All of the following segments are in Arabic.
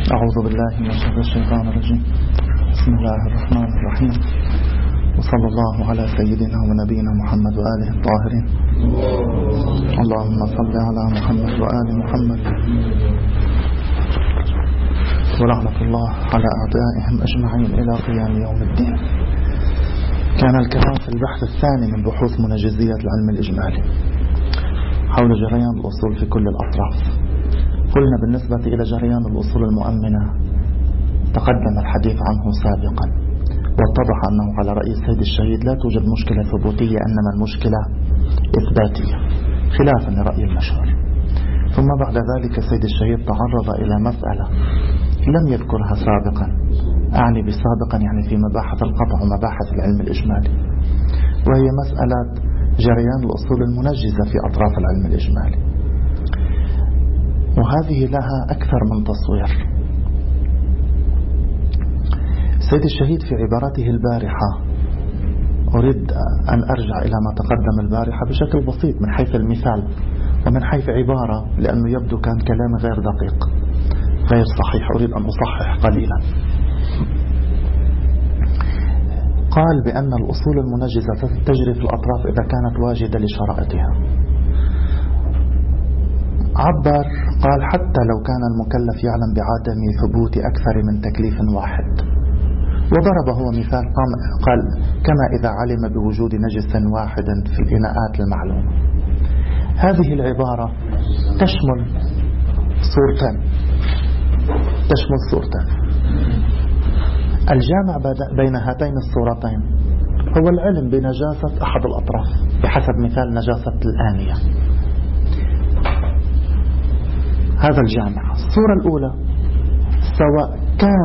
أعوذ بالله من شر الشيطان الرجيم. بسم الله الرحمن الرحيم، وصلى الله على سيدنا ونبينا محمد وآله الطاهرين. اللهم صل على محمد وآل محمد، ورحمة الله على أعدائهم أجمعين إلى قيام يوم الدين. كان الكلام في البحث الثاني من بحوث منجزية العلم الإجمالي حول جريان الأصول في كل الأطراف. قلنا بالنسبة إلى جريان الأصول المؤمنة تقدم الحديث عنه سابقا، واتضح أنه على رأي السيد الشهيد لا توجد مشكلة ثبوتية، إنما المشكلة إثباتية خلافا لرأي المشهور. ثم بعد ذلك السيد الشهيد تعرض إلى مسألة لم يذكرها سابقا، أعني بسابقا يعني في مباحث القطع ومباحث العلم الإجمالي، وهي مسألة جريان الأصول المنجزة في أطراف العلم الإجمالي، وهذه لها أكثر من تصوير. السيد الشهيد في عبارته البارحة، أريد أن أرجع إلى ما تقدم البارحة بشكل بسيط من حيث المثال ومن حيث عبارة، لأنه يبدو كان كلام غير دقيق غير صحيح، أريد أن أصحح قليلا. قال بأن الأصول المنجزة تجري في الأطراف إذا كانت واجدة لشرائطها. عبر قال حتى لو كان المكلف يعلم بعدم ثبوت أكثر من تكليف واحد، وضرب هو مثال قال كما إذا علم بوجود نجس واحد في الإناءات المعلومة. هذه العبارة تشمل صورتين. الجامع بين هاتين الصورتين هو العلم بنجاسة أحد الأطراف بحسب مثال نجاسة الآنية. هذا الجامع. الصورة الأولى سواء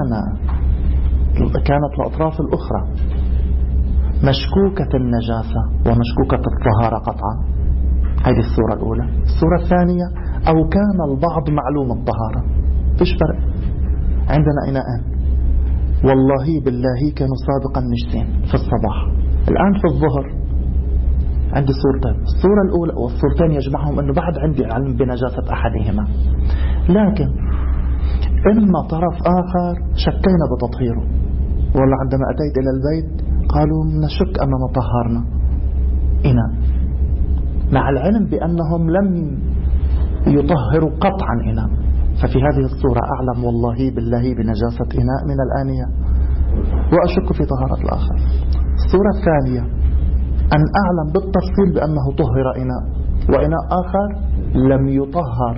كانت الأطراف الأخرى مشكوكة النجاسة ومشكوكة الطهارة قطعا، هذه الصورة الأولى. الصورة الثانية أو كان البعض معلوم الطهارة، فيش فرق. عندنا إناءان والله بالله كانوا سابقا نجسين في الصباح، الآن في الظهر عندي صورتين. الصورة الأولى والصورتين يجمعهم أنه بعد عندي علم بنجاسة أحدهما، لكن إما طرف آخر شكينا بتطهيره، والله عندما أتيت إلى البيت قالوا نشك أننا طهرنا إناء، مع العلم بأنهم لم يطهروا قطعا إناء. ففي هذه الصورة أعلم والله بالله بنجاسة إناء من الآنية وأشك في طهارة الآخر. الصورة الثانية أن أعلم بالتفصيل بأنه طهر إناء وإناء آخر لم يطهر.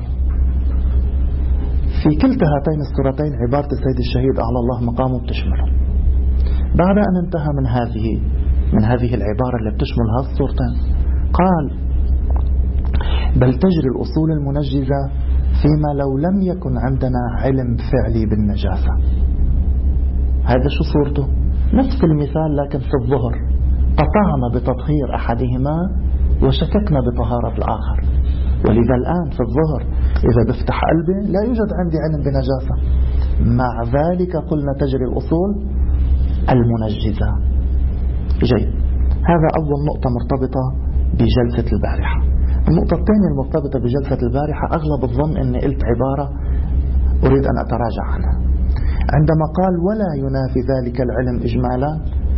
في كلتا هاتين الصورتين عبارة السيد الشهيد أعلى الله مقامه بتشمله. بعد أن انتهى من هذه العبارة اللي بتشمل هذه الصورتين، قال بل تجري الأصول المنجزة فيما لو لم يكن عندنا علم فعلي بالنجاسة. هذا شو صورته؟ نفس المثال لكن في الظهر قطعنا بتطهير أحدهما وشككنا بطهارة الآخر، ولذا الآن في الظهر إذا بفتح قلبي لا يوجد عندي علم بنجاسة، مع ذلك قلنا تجري الأصول المنجزة. جيد، هذا أول نقطة مرتبطة بجلسة البارحة. النقطة الثانية المرتبطة بجلسة البارحة، أغلب الظن أني قلت عبارة أريد أن أتراجع عنها عندما قال ولا ينافي ذلك العلم إجمالا.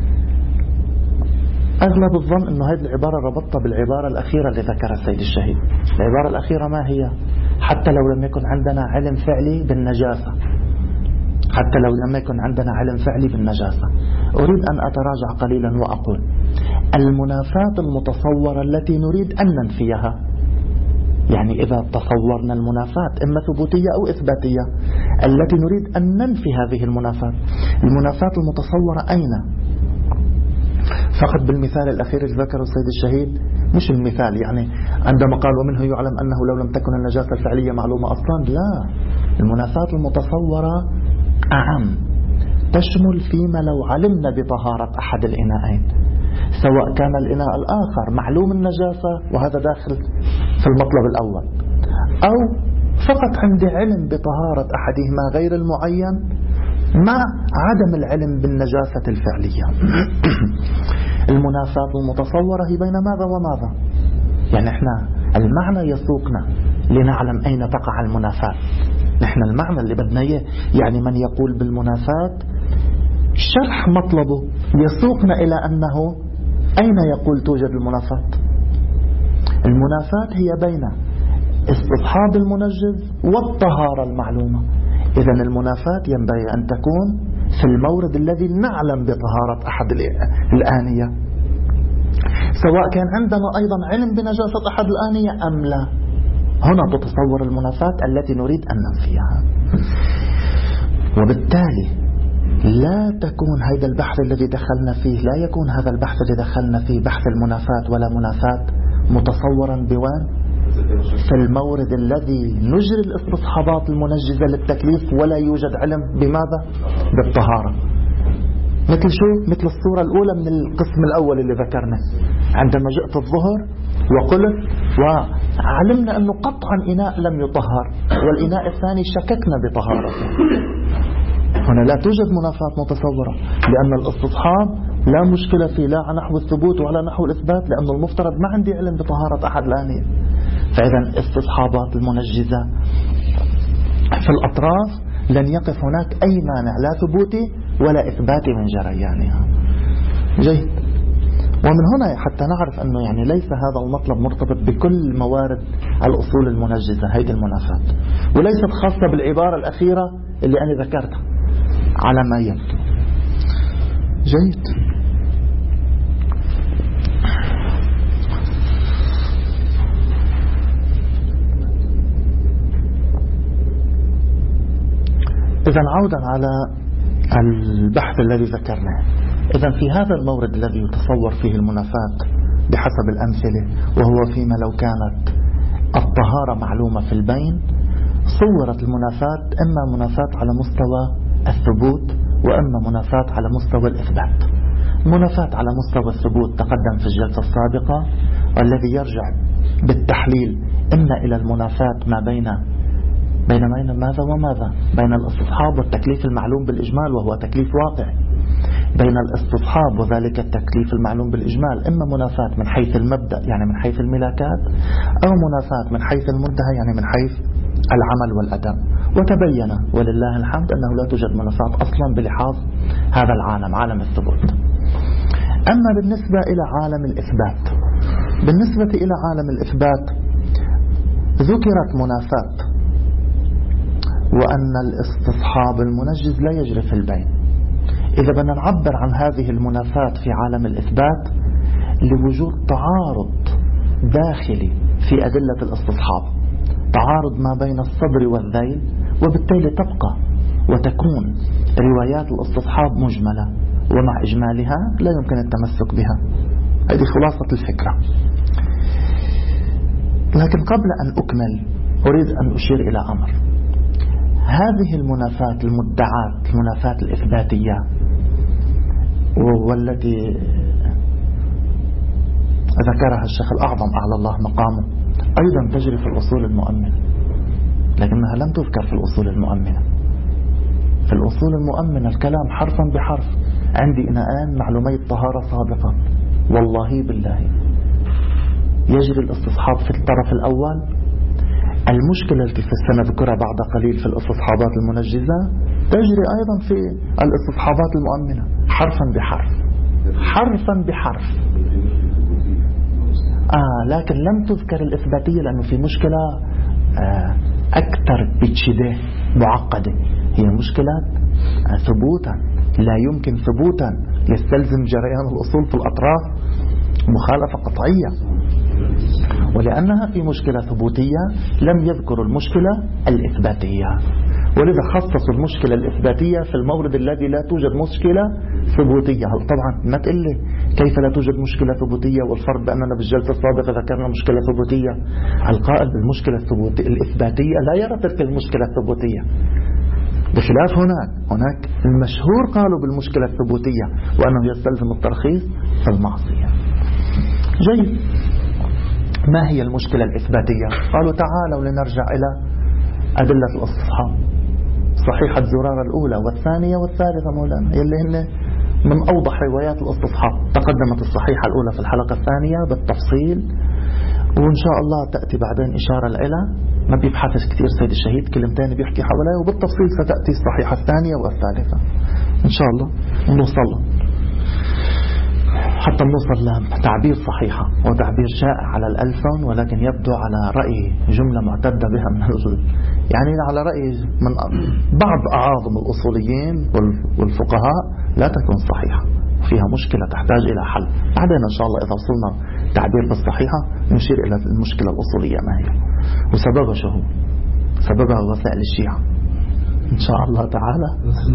أغلب الظن أنه هذه العبارة ربطتها بالعبارة الأخيرة اللي ذكرها السيد الشهيد. العبارة الأخيرة ما هي؟ حتى لو لم يكن عندنا علم فعلي بالنجاسة، حتى لو لم يكن عندنا علم فعلي بالنجاسة. أريد أن أتراجع قليلا وأقول المنافاة المتصورة التي نريد أن ننفيها، يعني إذا تصورنا المنافاة إما ثبوتية أو إثباتية التي نريد أن ننفي هذه المنافاة المتصورة أين؟ فقط بالمثال الأخير اللي ذكره السيد الشهيد، مش المثال يعني عندما قال ومنه يعلم أنه لو لم تكن النجاسة الفعلية معلومة أصلا، لا، المنافاة المتصورة أعم، تشمل فيما لو علمنا بطهارة أحد الإناءين، سواء كان الإناء الآخر معلوم النجاسة وهذا داخل في المطلب الأول، أو فقط عندي علم بطهارة أحدهما غير المعين مع عدم العلم بالنجاسة الفعلية. المنافاة المتصورة هي بين ماذا وماذا؟ يعني احنا المعنى يسوقنا لنعلم أين تقع المنافاة، نحن المعنى اللي بدنا إياه يعني من يقول بالمنافاة شرح مطلبه يسوقنا إلى أنه أين يقول توجد المنافاة. المنافاة هي بين استصحاب المنجز والطهارة المعلومة. إذن المنافاة ينبغي أن تكون في المورد الذي نعلم بطهارة أحد الآنية، سواء كان عندنا أيضا علم بنجاسة أحد الآنية أم لا. هنا تتصور المنافاة التي نريد أن ننفيها. وبالتالي لا تكون هذا البحث الذي دخلنا فيه، لا يكون هذا البحث الذي دخلنا فيه بحث المنافاة ولا منافاة متصورا بوان في المورد الذي نجري الاستصحابات المنجزة للتكليف ولا يوجد علم بماذا؟ بالطهارة. مثل شو؟ مثل الصورة الأولى من القسم الأول اللي ذكرنا، عندما جئت الظهر وقلت وعلمنا أنه قطعا إناء لم يطهر والإناء الثاني شككنا بطهارته. هنا لا توجد منافاة متصورة، لأن الاستصحاب لا مشكلة فيه لا على نحو الثبوت ولا نحو الإثبات، لأن المفترض ما عندي علم بطهارة أحد الآنية. فإذا استصحابات المنجزة في الأطراف لن يقف هناك أي مانع لا ثبوتي ولا إثباتي من جريانها. جيد. ومن هنا حتى نعرف أنه يعني ليس هذا المطلب مرتبط بكل موارد الأصول المنجزة هذه المنافاة، وليست خاصة بالعبارة الأخيرة اللي أنا ذكرتها على ما يمكن. جيد. إذن عودا على البحث الذي ذكرناه، إذن في هذا المورد الذي يتصور فيه المنافاة بحسب الأمثلة، وهو فيما لو كانت الطهارة معلومة في البين، صورت المنافاة إما منافاة على مستوى الثبوت وإما منافاة على مستوى الإثبات. منافاة على مستوى الثبوت تقدم في الجلسة السابقة، والذي يرجع بالتحليل إما إلى المنافاة ما بين ماذا وماذا، بين الاستصحاب والتكليف المعلوم بالإجمال وهو تكليف واقع، بين الاستصحاب وذلك التكليف المعلوم بالإجمال إما منافاة من حيث المبدأ يعني من حيث الملاكات، أو منافاة من حيث المنتهى يعني من حيث العمل والأداء. وتبين ولله الحمد أنه لا توجد منافاة أصلا بلحاظ هذا العالم، عالم الثبوت. أما بالنسبة إلى عالم الإثبات، بالنسبة إلى عالم الإثبات ذكرت منافاة وأن الاستصحاب المنجز لا يجري في البين. إذا بدنا نعبر عن هذه المنافاة في عالم الإثبات لوجود تعارض داخلي في أدلة الاستصحاب، تعارض ما بين الصدر والذيل، وبالتالي تبقى وتكون روايات الاستصحاب مجملة، ومع إجمالها لا يمكن التمسك بها. هذه خلاصة الفكرة. لكن قبل أن أكمل أريد أن أشير إلى أمر. هذه المنافاة المدعاة، المنافاة الإثباتية والتي ذكرها الشيخ الأعظم أعلى الله مقامه أيضا تجري في الأصول المؤمنة، لكنها لم تذكر في الأصول المؤمنة. في الأصول المؤمنة الكلام حرفا بحرف. عندي إناءان معلومي الطهارة سابقا، والله بالله يجري الاستصحاب في الطرف الأول. المشكلة التي سنذكرها بعد قليل في الاستصحابات المنجزة تجري أيضا في الاستصحابات المؤمنة حرفا بحرف، حرفا بحرف. لكن لم تذكر الإثباتية لأنه في مشكلة أكثر بتشده معقدة، هي مشكلة ثبوتا، لا يمكن ثبوتا يستلزم جريان الأصول في الأطراف مخالفة قطعية. ولأنها في مشكلة ثبوتية لم يذكروا المشكلة الإثباتية، ولذا خصصوا المشكلة الإثباتية في المورد الذي لا توجد مشكلة ثبوتية. طبعا ما تقول لي كيف لا توجد مشكلة ثبوتية والفرق بأننا بالجلسة السابقة ذكرنا مشكلة ثبوتية. القائل بالمشكلة الإثباتية لا يرى تلك المشكلة الثبوتية، بخلاف هناك المشهور قالوا بالمشكلة الثبوتية وأنه يستلزم الترخيص في المعصية. جيد. ما هي المشكلة الإثباتية؟ قالوا تعالوا لنرجع إلى أدلة الاستصحاب، صحيحة زرارة الأولى والثانية والثالثة مولانا، يلي هن من أوضح روايات الاستصحاب. تقدمت الصحيحة الأولى في الحلقة الثانية بالتفصيل، وإن شاء الله تأتي بعدين إشارة إلى ما بيبحثش كثير سيد الشهيد، كلمتين بيحكي حواليه وبالتفصيل ستأتي الصحيحة الثانية والثالثة إن شاء الله نوصل حتى نوصل لتعبير صحيحة وتعبير شائع على الألسن، ولكن يبدو على رأي جملة معتدة بها من يعني على رأي من بعض أعاظم الأصوليين والفقهاء لا تكون صحيحة، فيها مشكلة تحتاج إلى حل. بعدين إن شاء الله إذا وصلنا تعبير بالصحيحة نشير إلى المشكلة الأصولية ما هي وسببها شو هو. سببها وسائل الشيعة إن شاء الله تعالى.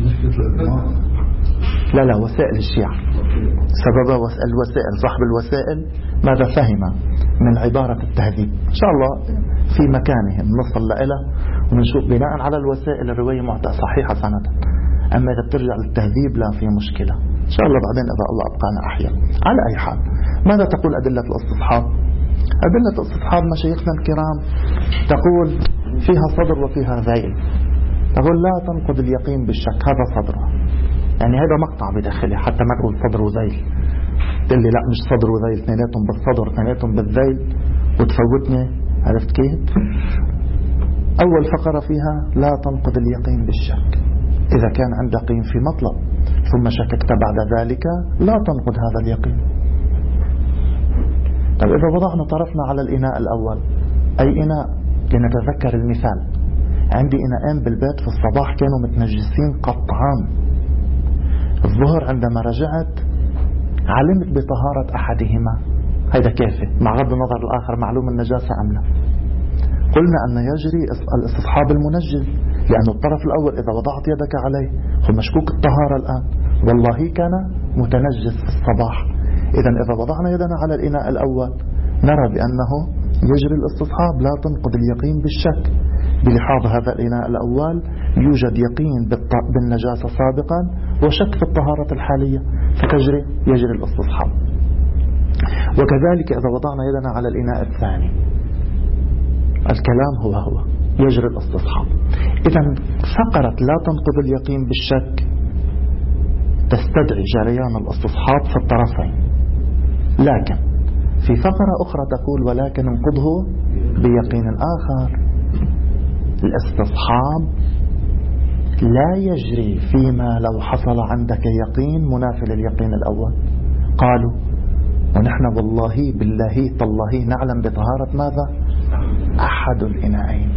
لا وسائل الشيعة سببها الوسائل. صاحب الوسائل ماذا فهم من عبارة التهذيب إن شاء الله في مكانه نصل لإله ونشوف بناء على الوسائل الرواية صحيحة سنة. أما إذا بترجع للتهذيب لا في مشكلة إن شاء الله بعدين إذا الله أبقانا أحيا. على أي حال ماذا تقول أدلة الاستصحاب؟ أدلة الاستصحاب مشايخنا الكرام تقول فيها صدر وفيها ذيل. تقول لا تنقض اليقين بالشك، هذا صدره، يعني هذا مقطع بداخله حتى ما تقول صدر وذيل. تقول لي لا مش صدر وذيل، اثنيناتهم بالصدر اثنيناتهم بالذيل وتفوتني. عرفت كيف؟ أول فقرة فيها لا تنقض اليقين بالشك، إذا كان عند يقين في مطلب ثم شككت بعد ذلك لا تنقض هذا اليقين. طيب إذا وضعنا طرفنا على الإناء الأول، أي إناء؟ لنتذكر المثال. عندي إناءين بالبيت في الصباح كانوا متنجسين قطعان. الظهر عندما رجعت علمت بطهارة أحدهما، هذا كافي مع غض النظر الآخر معلوم النجاسة أم لا. قلنا أن يجري الاستصحاب المنجز، لأن الطرف الأول إذا وضعت يدك عليه هو مشكوك الطهارة الآن، والله كان متنجس في الصباح. إذا إذا وضعنا يدنا على الإناء الأول نرى بأنه يجري الاستصحاب لا تنقض اليقين بالشك، بلحاظ هذا الإناء الأول يوجد يقين بالنجاسة سابقا وشك في الطهارة الحالية يجري الاستصحاب. وكذلك إذا وضعنا يدنا على الإناء الثاني الكلام هو يجري الاستصحاب. إذا فقرة لا تنقض اليقين بالشك تستدعي جريان الاستصحاب في الطرفين، لكن في فقرة أخرى تقول ولكن انقضه بيقين آخر. الاستصحاب لا يجري فيما لو حصل عندك يقين منافي لليقين الأول. قالوا ونحن والله بالله تالله نعلم بطهارة ماذا؟ أحد الإناءين.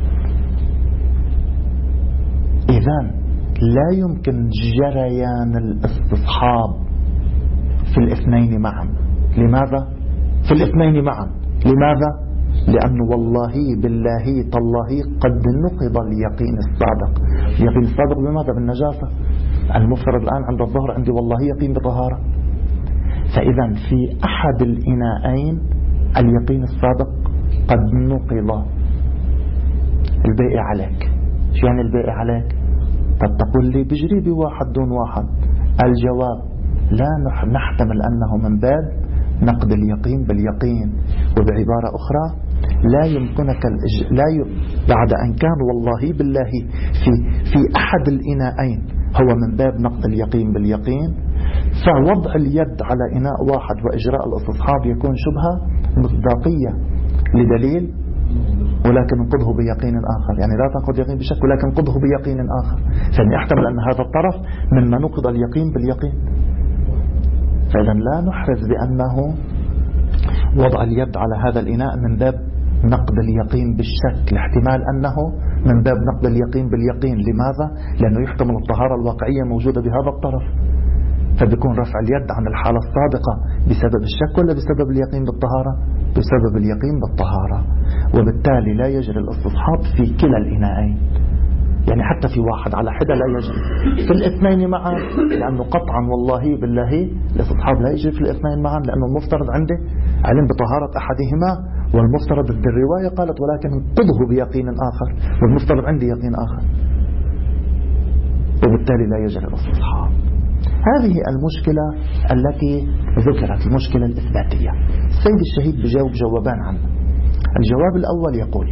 إذن لا يمكن جريان الاستصحاب في الاثنين معا. لماذا؟ في الاثنين معا لماذا؟ لأن والله بالله تالله قد نقض اليقين السابق. اليقين السابق بماذا؟ بالنجاسة. المفترض الآن عند الظهر عندي والله يقين بطهارة، فإذا في أحد الإناءين اليقين السابق قد نقض. الباقي عليك. شو يعني الباقي عليك؟ طب تقول لي بجري بواحد دون واحد. الجواب لا نحتمل أنه من باب نقض اليقين باليقين. وبعبارة أخرى لا يمكنك بعد أن كان والله بالله في أحد الإناءين هو من باب نقض اليقين باليقين، فوضع اليد على إناء واحد وإجراء الاستصحاب يكون شبهة مصداقية لدليل ولكن انقضه بيقين آخر. يعني لا تنقض يقين بشك ولكن انقضه بيقين آخر، فإن يحتمل أن هذا الطرف مما نقض اليقين باليقين. فإذا لا نحرز بأنه وضع اليد على هذا الإناء من باب نقض اليقين بالشك، لاحتمال أنه من باب نقض اليقين باليقين. لماذا؟ لأنه يحتمل الطهارة الواقعية موجودة بهذا الطرف، فبيكون رفع اليد عن الحالة السابقة بسبب الشك ولا بسبب اليقين بالطهارة؟ بسبب اليقين بالطهارة. وبالتالي لا يجري الاستصحاب في كلا الإناءين، يعني حتى في واحد على حدة لا يجري، في الاثنين معا، لأنه قطعا والله بالله الاستصحاب لا يجري في الاثنين معا، لأنه المفترض عنده علم بطهارة أحدهما، والمفترض الرواية قالت ولكن انقضه بيقين آخر، والمفترض عندي يقين آخر، وبالتالي لا يجري الاستصحاب. هذه المشكلة التي ذكرت، المشكلة الإثباتية. السيد الشهيد بجاوب جوابان عنه. الجواب الأول يقول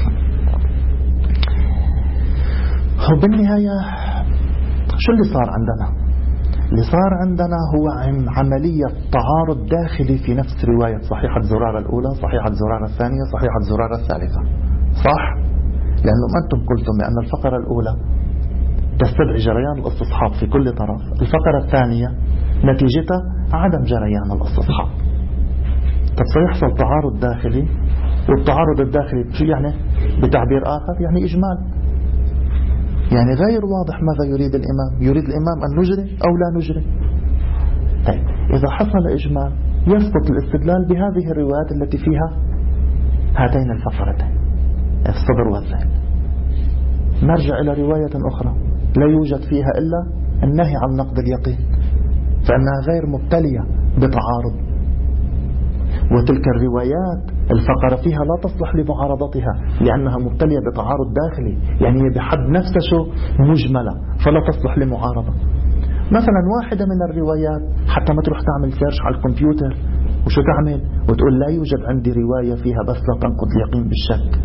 هو بالنهاية شو اللي صار عندنا؟ اللي صار عندنا هو عملية تعارض داخلي في نفس رواية صحيحة زرارة الأولى، صحيحة زرارة الثانية، صحيحة زرارة الثالثة. صح؟ لأنه أنتم قلتم بأن الفقرة الأولى تستدعي جريان الاستصحاب في كل طرف، الفقرة الثانية نتيجتها عدم جريان الاستصحاب. طب سيحصل تعارض داخلي، والتعارض الداخلي شو يعني؟ بتعبير آخر يعني إجمال، يعني غير واضح ماذا يريد الإمام. يريد الإمام أن نجري أو لا نجري؟ طيب إذا حصل إجمال يسقط الاستدلال بهذه الروايات التي فيها هاتين الفقرتين الصدر والذيل. نرجع إلى رواية أخرى لا يوجد فيها إلا النهي عن نقد اليقين، فإنها غير مبتلية بتعارض، وتلك الروايات الفقرة فيها لا تصلح لمعارضتها لأنها مبتلية بتعارض داخلي، يعني بحد نفسه مجملة فلا تصلح لمعارضة. مثلا واحدة من الروايات حتى ما تروح تعمل سيرش على الكمبيوتر وشو تعمل وتقول لا يوجد عندي رواية فيها بس لا تنقض اليقين بالشك،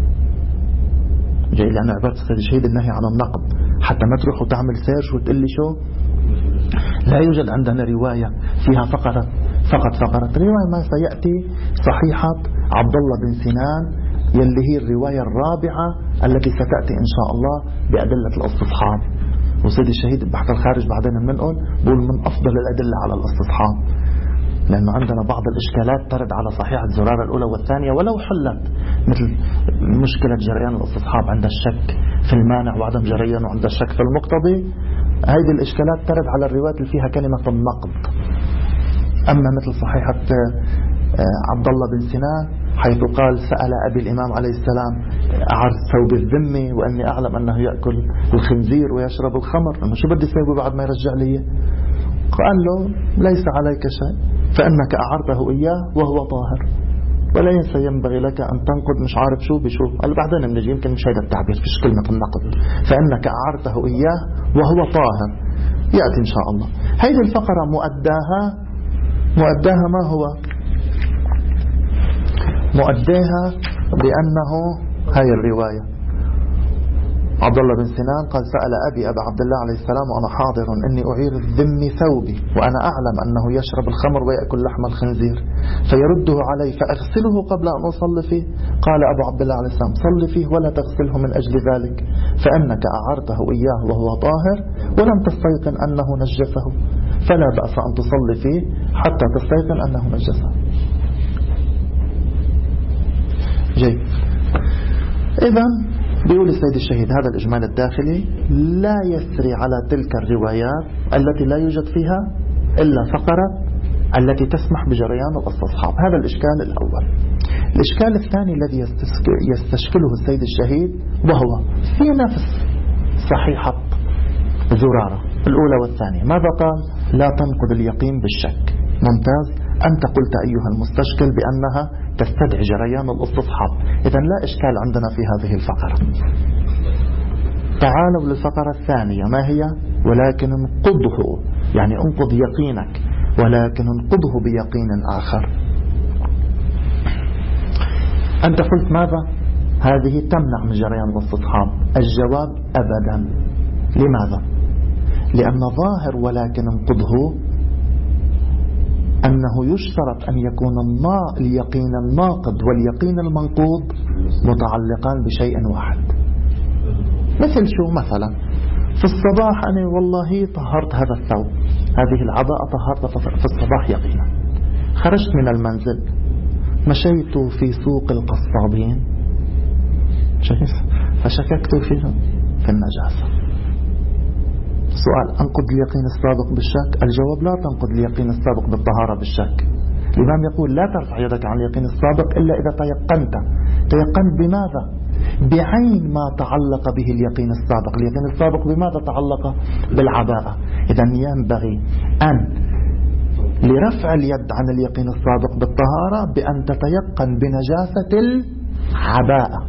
جاي لأن عبارة السيد الشهيد النهي عن النقد، حتى ما تروح وتعمل سيرش وتقول لي شو لا يوجد عندنا رواية فيها فقط رواية ما سيأتي صحيحة عبد الله بن سنان يلي هي الرواية الرابعة التي ستأتي إن شاء الله بأدلة الاستصحاب. وسيد الشهيد البحث الخارج بعدين بنقول بقول من أفضل الأدلة على الاستصحاب، لأنه عندنا بعض الإشكالات ترد على صحيحة الزرارة الأولى والثانية ولو حلت، مثل مشكلة جريان الاستصحاب عند الشك في المانع وعدم جريانه عند الشك في المقتضي. هذه الإشكالات ترد على الروايات اللي فيها كلمة النقد. أما مثل صحيحة عبد الله بن سنان حيث قال سأل أبي الإمام عليه السلام عن ثوب الذمة وأني أعلم أنه يأكل الخنزير ويشرب الخمر، أنه شو بدي سوي بعد ما يرجع لي؟ قال له ليس عليك شيء فإنك أعرته إياه وهو طاهر وليس ينبغي لك أن تنقض مش عارف شو بشو. قال بعدين بنجي يمكن مش هذا التعبير فيش كلمة النقض، فإنك أعرته إياه وهو طاهر يأتي إن شاء الله. هذه الفقرة مؤداها ما هو؟ مؤداها بأنه هاي الرواية عبد الله بن سنان قال سأل أبي أبا عبد الله عليه السلام وأنا حاضر إني أعير الذم ثوبي وأنا أعلم أنه يشرب الخمر ويأكل لحم الخنزير فيرده علي فأغسله قبل أن أصلي فيه. قال أبو عبد الله عليه السلام صلي فيه ولا تغسله من أجل ذلك فإنك أعرته إياه وهو طاهر ولم تستيقن أنه نجسه فلا بأس أن تصلي فيه حتى تستيقن أنه نجسه. جيد. إذن بيقول السيد الشهيد هذا الإجمال الداخلي لا يسري على تلك الروايات التي لا يوجد فيها إلا فقرة التي تسمح بجريان الاستصحاب. هذا الإشكال الأول. الإشكال الثاني الذي يستشكله السيد الشهيد وهو في نفس صحيحة زرارة الأولى والثانية ماذا قال؟ لا تنقض اليقين بالشك. ممتاز. أنت قلت أيها المستشكل بأنها تستدعي جريان الاستصحاب، إذن لا إشكال عندنا في هذه الفقرة. تعالوا للفقرة الثانية ما هي؟ ولكن انقضه، يعني انقض يقينك ولكن انقضه بيقين آخر. أنت قلت ماذا؟ هذه تمنع من جريان الاستصحاب. الجواب أبدا. لماذا؟ لأن ظاهر ولكن انقضه أنه يشترط أن يكون اليقين الناقض واليقين المنقوض متعلقان بشيء واحد. مثل شو؟ مثلا في الصباح أنا والله طهرت هذا الثوب، هذه العباءة طهرت في الصباح يقينا، خرجت من المنزل مشيت في سوق القصابين فشككت في النجاسة. سؤال أنقض اليقين السابق بالشك؟ الجواب لا تنقض اليقين السابق بالطهارة بالشك. الإمام يقول لا ترفع يدك عن اليقين السابق إلا إذا تيقنت بماذا؟ بعين ما تعلق به اليقين السابق. اليقين السابق بماذا تعلق؟ بالعباءة. إذن ينبغي أن لرفع اليد عن اليقين السابق بالطهارة بأن تتيقن بنجاسة العباءة،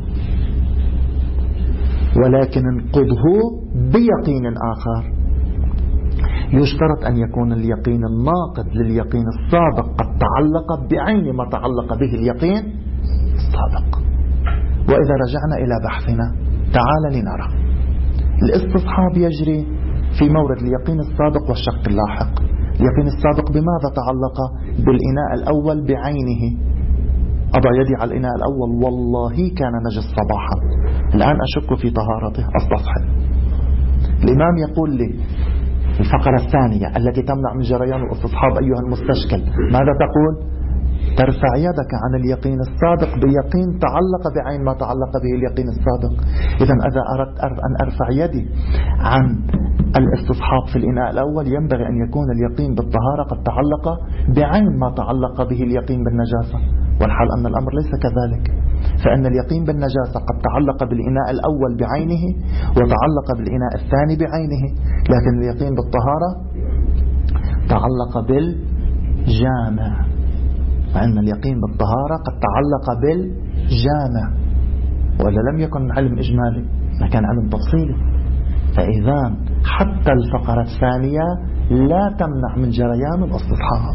ولكن انقضه بيقين آخر. يشترط أن يكون اليقين الناقض لليقين السابق قد تعلق بعين ما تعلق به اليقين السابق. وإذا رجعنا إلى بحثنا تعال لنرى الاستصحاب يجري في مورد اليقين السابق والشك اللاحق. اليقين السابق بماذا تعلق؟ بالإناء الأول بعينه. أضع يدي على الإناء الأول والله كان نجس صباحا، الآن أشك في طهارته أستصحب. الإمام يقول لي الفقرة الثانية التي تمنع من جريان الاستصحاب أيها المستشكل، ماذا تقول؟ ترفع يدك عن اليقين الصادق بيقين تعلق بعين ما تعلق به اليقين الصادق. إذا إذا أردت أن أرفع يدي عن الاستصحاب في الإناء الأول ينبغي أن يكون اليقين بالطهارة قد تعلق بعين ما تعلق به اليقين بالنجاسة، والحال أن الأمر ليس كذلك، فإن اليقين بالنجاسة قد تعلق بالإناء الأول بعينه وتعلق بالإناء الثاني بعينه، لكن اليقين بالطهارة تعلق بالجامع، فإن اليقين بالطهارة قد تعلق بالجامع، وإذا لم يكن علم إجمالي لكن علم تفصيلي. فإذا حتى الفقرة الثانية لا تمنع من جريان الاستصحاب.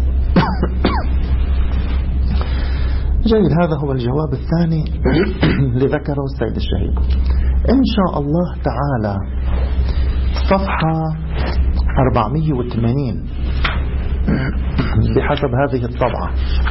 جيد، هذا هو الجواب الثاني لذكره السيد الشهيد. إن شاء الله تعالى صفحة 480 بحسب هذه الطبعة،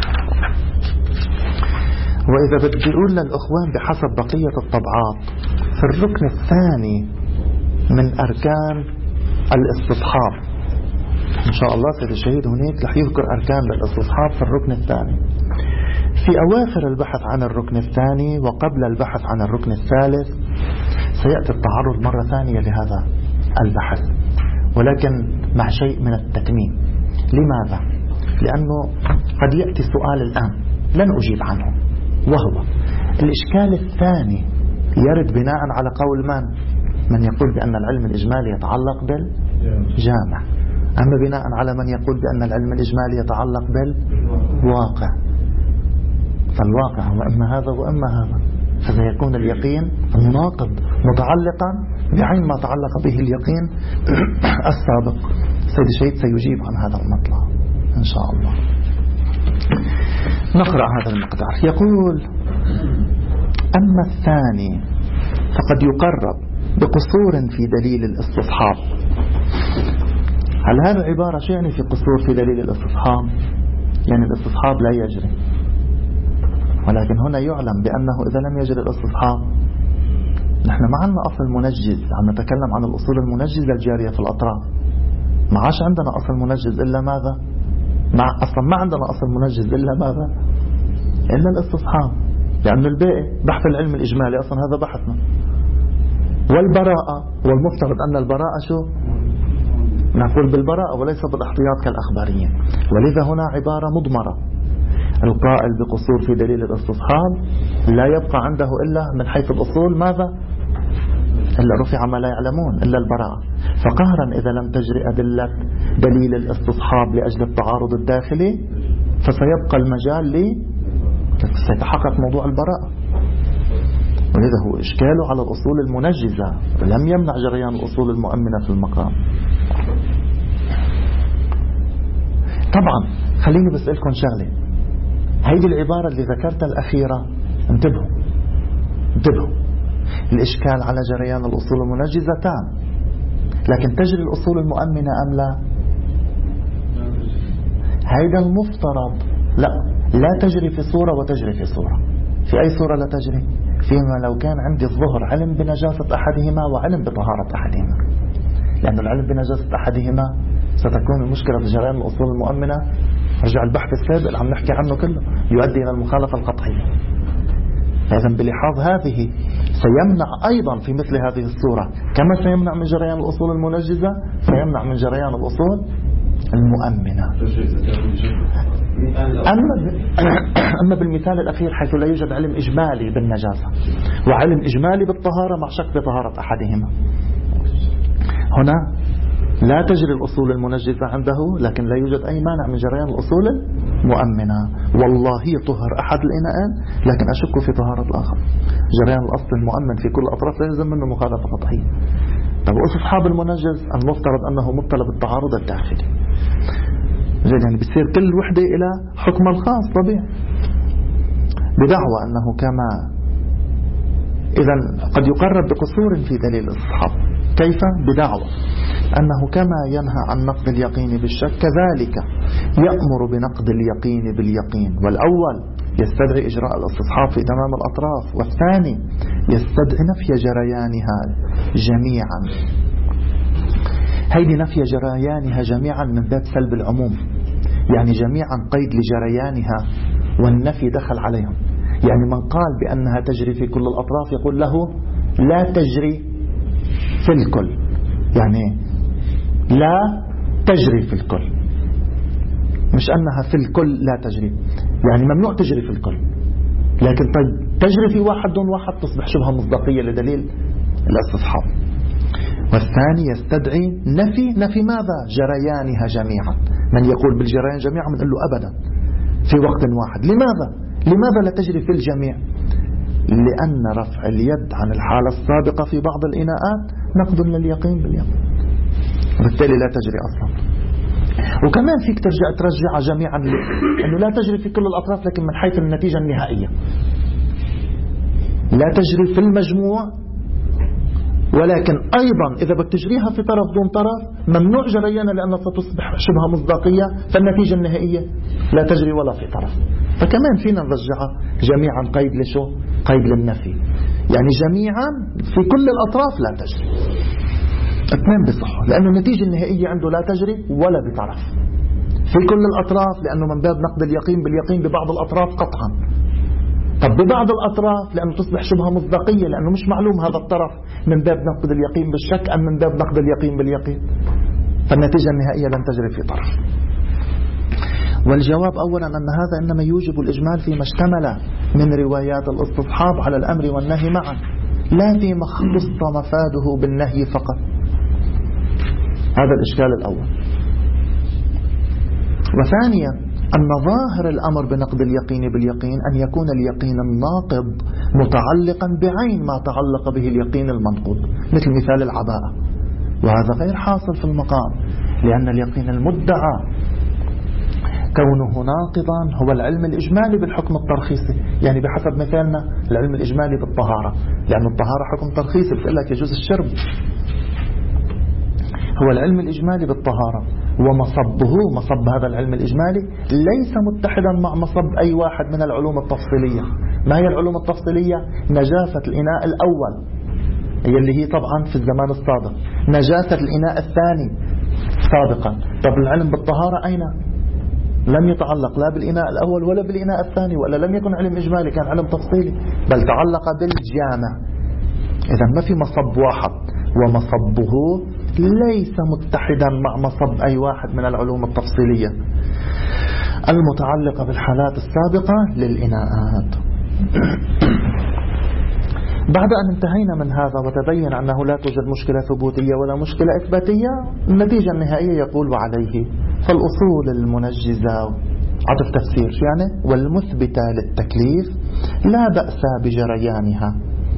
وإذا بدي أقول للأخوان بحسب بقية الطبعات في الركن الثاني من أركان الاستصحاب، إن شاء الله سيد الشهيد هناك رح يذكر أركان للاستصحاب في الركن الثاني. في أواخر البحث عن الركن الثاني وقبل البحث عن الركن الثالث سيأتي التعرض مرة ثانية لهذا البحث، ولكن مع شيء من التكميم. لماذا؟ لأنه قد يأتي سؤال الآن لن أجيب عنه، وهو الإشكال الثاني يرد بناء على قول من يقول بأن العلم الإجمالي يتعلق بالجامع، أما بناء على من يقول بأن العلم الإجمالي يتعلق بالواقع، فالواقع هو إما هذا وإما هذا، فسيكون اليقين المناقض متعلقا بعين ما تعلق به اليقين السابق. سيد الشهيد سيجيب عن هذا المطلب إن شاء الله. نقرأ هذا المقدار. يقول: أما الثاني فقد يقرب بقصور في دليل الاستصحاب. هل هذا عبارة شو يعني في قصور في دليل الاستصحاب؟ يعني الاستصحاب لا يجري، ولكن هنا يعلم بأنه إذا لم يجري الاستصحاب، نحن ما عندنا أصل منجز، عم نتكلم عن الأصول المنجزة الجارية في الأطراف، ما عاش عندنا أصل منجز إلا ماذا؟ أصلا ما عندنا أصل منجز إلا ماذا؟ إلا الاستصحاب، لأن الباقي بحث العلم الإجمالي أصلا هذا بحثنا. والبراءة، والمفترض أن البراءة شو؟ نقول بالبراءة وليس بالاحتياط كالأخباريين، ولذا هنا عبارة مضمرة. القائل بقصور في دليل الاستصحاب لا يبقى عنده إلا من حيث الأصول ماذا؟ إلا رفع ما لا يعلمون إلا البراءة. فقهرا إذا لم تجري أدلة دليل الاستصحاب لأجل التعارض الداخلي فسيبقى المجال سيتحقق موضوع البراءة، ولذا هو إشكاله على الأصول المنجزة، لم يمنع جريان الأصول المؤمنة في المقام. طبعا خليني بسألكم شغلة، هيدي العبارة اللي ذكرتها الأخيرة انتبهوا الإشكال على جريان الأصول المنجزة تام، لكن تجري الأصول المؤمنة أم لا؟ هيدا المفترض لا تجري في صورة وتجري في صورة. في أي صورة لا تجري؟ فيما لو كان عندي الظهر علم بنجاسة أحدهما وعلم بطهارة أحدهما، لأن العلم بنجاسة أحدهما ستكون المشكلة في جريان الأصول المؤمنة. رجع البحث السابق اللي عم نحكي عنه كله يؤدي إلى المخالفة القطعية. فإذا بلحاظ هذه سيمنع أيضا في مثل هذه الصورة، كما سيمنع من جريان الأصول المنجزة سيمنع من جريان الأصول المؤمنة. أما بالمثال الأخير حيث لا يوجد علم إجمالي بالنجاسة وعلم إجمالي بالطهارة مع شك بطهارة أحدهما، هنا لا تجري الأصول المنجزة عنده، لكن لا يوجد أي مانع من جريان الأصول المؤمنة. والله يطهر أحد الإناءين لكن أشك في طهارة الآخر. جريان الأصل المؤمن في كل الأطراف لا يلزم منه مخالفة قطعية. طب استصحاب المنجز المفترض أنه مبتلى بالتعارض الداخلي، يعني بيصير كل وحدة إلى حكم الخاص طبيعي، بدعوى أنه كما إذن قد يقرب بقصور في دليل الاستصحاب. كيف؟ بدعوى أنه كما ينهى عن نقد اليقين بالشك كذلك يأمر بنقد اليقين باليقين، والأول يستدعي إجراء الاستصحاب في تمام الأطراف، والثاني يستدعي نفي جريانها جميعا. هيدي نفي جريانها جميعا من باب سلب العموم، يعني جميعا قيد لجريانها والنفي دخل عليهم. يعني من قال بأنها تجري في كل الأطراف يقول له لا تجري في الكل، يعني لا تجري في الكل، مش أنها في الكل لا تجري، يعني ممنوع تجري في الكل، لكن طيب تجري في واحد دون واحد تصبح شبهة مصداقية لدليل الاستصحاب. والثاني يستدعي نفي ماذا؟ جريانها جميعا. من يقول بالجريان جميعا من قال له أبدا في وقت واحد. لماذا لا تجري في الجميع؟ لأن رفع اليد عن الحالة السابقة في بعض الإناءات نقض لليقين باليقين، وبالتالي لا تجري أصلا. وكمان فيك ترجع جميعا أنه لا تجري في كل الأطراف، لكن من حيث النتيجة النهائية لا تجري في المجموع، ولكن أيضا إذا بتجريها في طرف دون طرف ممنوع جريانها لأنها ستصبح شبه مصداقية، فالنتيجة النهائية لا تجري ولا في طرف. فكمان فينا نرجعها جميعا قيد لشو؟ قيد للنفي، يعني جميعا في كل الأطراف لا تجري. اثنين بصحة، لأنه النتيجة النهائية عنده لا تجري ولا بطرف. في كل الأطراف لأنه من باب نقد اليقين باليقين ببعض الأطراف قطعا. طب ببعض الأطراف لأنه تصبح شبهة مصداقية، لأنه مش معلوم هذا الطرف من باب نقد اليقين بالشك أم من باب نقد اليقين باليقين، فالنتيجة النهائية لن تجري في طرف. والجواب أولا أن هذا إنما يوجب الإجمال فيما اشتمل من روايات الاستصحاب على الأمر والنهي معا، لا فيما اختص مفاده بالنهي فقط. هذا الإشكال الأول. وثانيا أن ظاهر الأمر بنقد اليقين باليقين أن يكون اليقين الناقض متعلقا بعين ما تعلق به اليقين المنقوض، مثل مثال العباءة، وهذا غير حاصل في المقام، لأن اليقين المدعى كونه ناقضا هو العلم الإجمالي بالحكم الترخيصي. يعني بحسب مثالنا العلم الإجمالي بالطهارة، لأن الطهارة حكم ترخيصي بتقول لك يجوز الشرب، هو العلم الإجمالي بالطهارة، مصب هذا العلم الإجمالي ليس متحدا مع مصب أي واحد من العلوم التفصيلية. ما هي العلوم التفصيلية؟ نجاسة الإناء الأول هي اللي هي طبعا في الزمان السابق، نجاسة الإناء الثاني سابقا. طب العلم بالطهارة أين؟ لم يتعلق لا بالإناء الأول ولا بالإناء الثاني، ولا لم يكن علم إجمالي، كان علم تفصيلي، بل تعلق بالجامع. إذا ما في مصب واحد، ومصبه ليس متحدا مع مصب أي واحد من العلوم التفصيلية المتعلقة بالحالات السابقة للإناءات. بعد أن انتهينا من هذا وتبين أنه لا توجد مشكلة ثبوتية ولا مشكلة إثباتية، النتيجة النهائية يقول وعليه فالأصول المنجزة عطف تفسير يعني والمثبتة للتكليف لا بأس بجريانها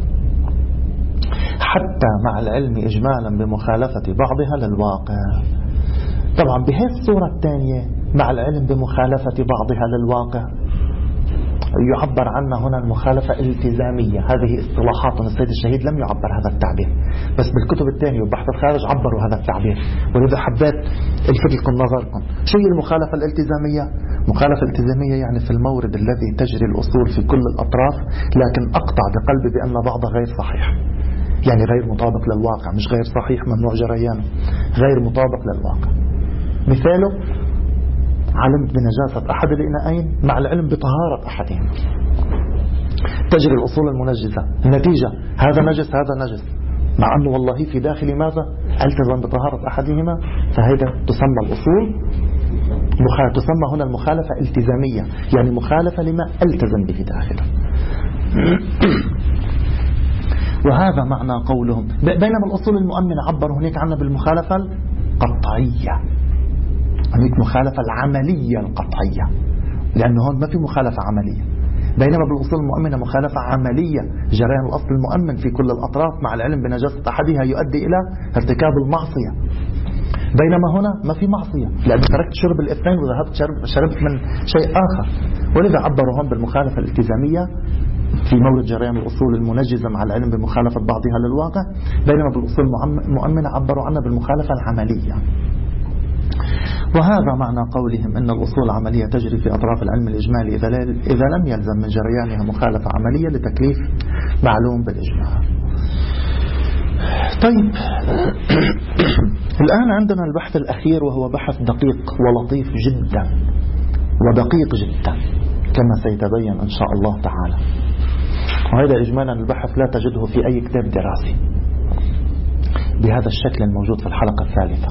حتى مع العلم إجمالا بمخالفة بعضها للواقع. طبعا بهذه الصورة الثانية مع العلم بمخالفة بعضها للواقع يعبر عنها هنا المخالفة الالتزامية. هذه اصطلاحات السيد الشهيد لم يعبر هذا التعبير، بس بالكتب الثانية وبحث الخارج عبروا هذا التعبير، ولذا حبيت الفت لكم نظركم. شو هي المخالفة الالتزامية؟ مخالفة الالتزامية يعني في المورد الذي تجري الأصول في كل الأطراف، لكن أقطع بقلبي بأن بعضها غير صحيح، يعني غير مطابق للواقع، مش غير صحيح ممنوع جريانه، غير مطابق للواقع. مثاله علمت بنجاسة أحد الإناءين مع العلم بطهارة أحدهما، تجري الأصول المنجزة، النتيجة هذا نجس هذا نجس، مع أنه والله في داخل ماذا؟ التزم بطهارة أحدهما، فهذا تسمى الأصول تسمى هنا المخالفة التزامية، يعني مخالفة لما التزم به داخله. وهذا معنى قولهم. بينما الأصول المؤمنة عبروا هناك عنها بالمخالفة القطعية، هناك مخالفة العملية القطعية، لأنه هون ما في مخالفة عملية. بينما بالأصول المؤمنة مخالفة عملية، جريان الأصل المؤمن في كل الأطراف مع العلم بنجاسة أحدها يؤدي إلى ارتكاب المعصية. بينما هنا ما في معصية، لأن تركت شرب الاثنين وذهبت شربت من شيء آخر، ولذا عبروا هم بالمخالفة الالتزامية في مورد جريان الأصول المنجزة مع العلم بمخالفة بعضها للواقع. بينما بالأصول المؤمنة عبروا عنها بالمخالفة العملية. وهذا معنى قولهم إن الأصول عملية تجري في أطراف العلم الإجمالي إذا لم يلزم من جريانها مخالفة عملية لتكليف معلوم بالإجماع. طيب الآن عندنا البحث الأخير، وهو بحث دقيق ولطيف جدا ودقيق جدا كما سيتبين إن شاء الله تعالى. وهذا إجمالا البحث لا تجده في أي كتاب دراسي بهذا الشكل الموجود في الحلقة الثالثة.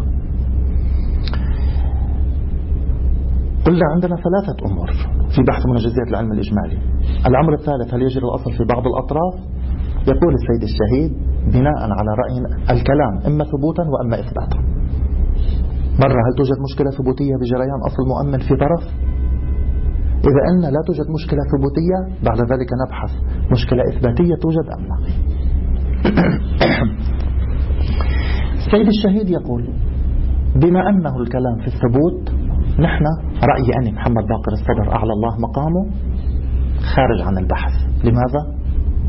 قلنا عندنا ثلاثة أمور في بحث منجزية العلم الإجمالي. الأمر الثالث، هل يجري الأصل في بعض الأطراف؟ يقول السيد الشهيد بناء على رأي الكلام إما ثبوتا وإما إثباتا. مرة، هل توجد مشكلة ثبوتية بجريان أصل مؤمن في طرف؟ إذا أن لا توجد مشكلة ثبوتية، بعد ذلك نبحث مشكلة إثباتية توجد أم لا. السيد الشهيد يقول بما أنه الكلام في الثبوت، نحن رأي أني محمد باقر الصدر أعلى الله مقامه خارج عن البحث. لماذا؟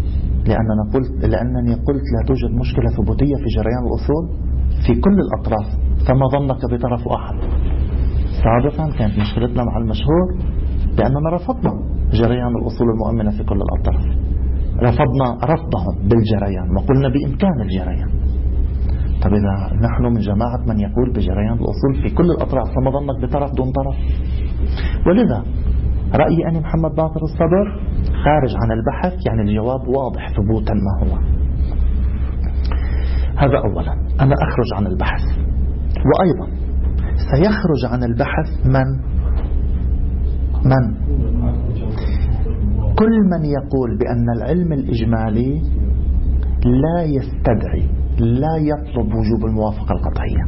لأنني قلت لا توجد مشكلة ثبوتية في جريان الأصول في كل الأطراف، فما ظنك بطرف واحد. سابقا كانت مشكلتنا مع المشهور لأننا رفضنا جريان الأصول المؤمنة في كل الأطراف، رفضنا رفضهم بالجريان وقلنا بإمكان الجريان. طب إذا نحن من جماعة من يقول بجريان الأصول في كل الأطراف، فما ظنك بطرف دون طرف؟ ولذا رأيي أني محمد باقر الصدر خارج عن البحث، يعني الجواب واضح ثبوتا ما هو. هذا أولا، أنا أخرج عن البحث. وأيضا سيخرج عن البحث من كل من يقول بأن العلم الإجمالي لا يستدعي، لا يطلب وجوب الموافقة القطعية،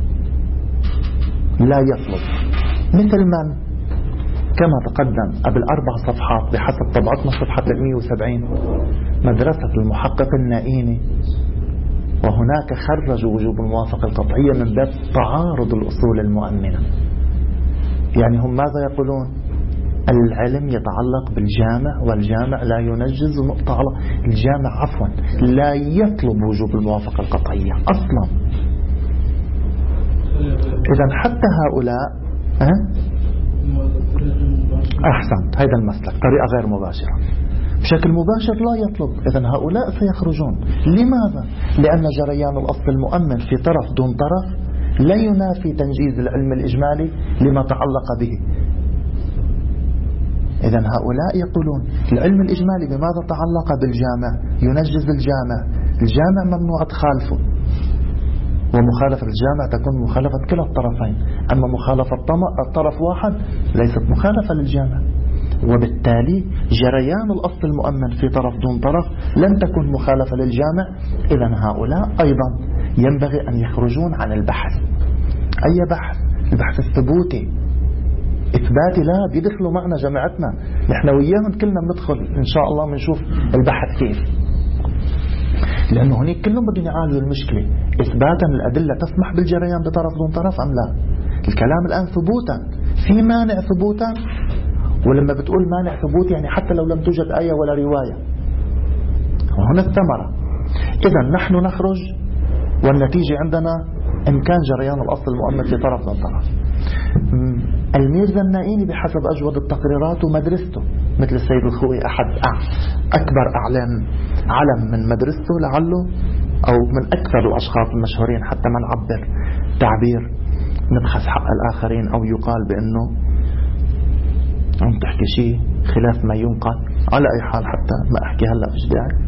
لا يطلب. مثل من؟ كما تقدم قبل 4 صفحات بحسب طبعتنا صفحة 170 مدرسة المحقق النائيني، وهناك خرجوا وجوب الموافقة القطعية من باب تعارض الأصول المؤمنة. يعني هم ماذا يقولون؟ العلم يتعلق بالجامع، والجامع لا ينجز نقطة على الجامع، عفوا لا يطلب وجوب الموافقة القطعية أصلا. إذن حتى هؤلاء أحسنت، هذا المسلك طريقة غير مباشرة، بشكل مباشر لا يطلب. إذن هؤلاء سيخرجون. لماذا؟ لأن جريان الأصل المؤمن في طرف دون طرف لا ينافي تنجيز العلم الإجمالي لما تعلق به. إذن هؤلاء يقولون العلم الإجمالي بماذا تعلق بالجامع؟ ينجز الجامع ممنوع تخالفه، ومخالفة الجامع تكون مخالفة كلا الطرفين، أما مخالفة الطرف واحد ليست مخالفة للجامع. وبالتالي جريان الأصل المؤمن في طرف دون طرف لن تكون مخالفة للجامع. إذن هؤلاء أيضا ينبغي أن يخرجون عن البحث. أي بحث؟ البحث الثبوتي. إثباتي لا بيدخلوا معنا جماعتنا، نحن وياهم كلنا بندخل إن شاء الله بنشوف البحث كيف، لأنه هناك كلهم بدهم يعالجوا المشكلة. إثباتا الأدلة تسمح بالجريان بطرف دون طرف أم لا؟ الكلام الآن ثبوتا، في مانع ثبوتا؟ ولما بتقول مانع ثبوت يعني حتى لو لم توجد آية ولا رواية، وهنا الثمرة. إذن نحن نخرج والنتيجة عندنا إمكان جريان الأصل المؤمن في طرف دون طرف. الميرزا النائيني بحسب أجود التقريرات ومدرسته مثل السيد الخوي أحد أكبر علم من مدرسته لعله، أو من أكثر الأشخاص المشهورين، حتى من عبر تعبير نبخس حق الآخرين أو يقال بأنه عم تحكي شيء خلاف ما ينقل. على أي حال حتى ما أحكي هلأ في داعي.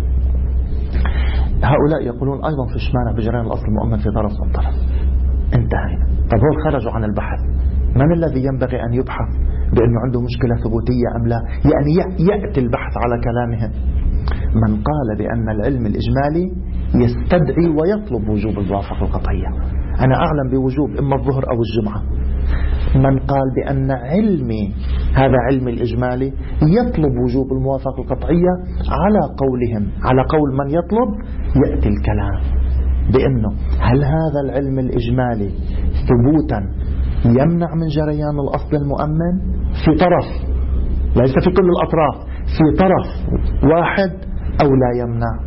هؤلاء يقولون أيضا في شمانة بجريان الأصل المؤمن في طرف دون طرف. انتهينا. طب هو خرجوا عن البحث، من الذي ينبغي أن يبحث بأنه عنده مشكلة ثبوتية أم لا؟ يعني يأتي البحث على كلامهم من قال بأن العلم الإجمالي يستدعي ويطلب وجوب الموافقة القطعية. أنا أعلم بوجوب إما الظهر أو الجمعة. من قال بأن علمي هذا علم الإجمالي يطلب وجوب الموافقة القطعية على قولهم، على قول من يطلب، يأتي الكلام بأنه هل هذا العلم الإجمالي ثبوتا يمنع من جريان الأصل المؤمن في طرف، ليس في كل الأطراف، في طرف واحد، أو لا يمنع؟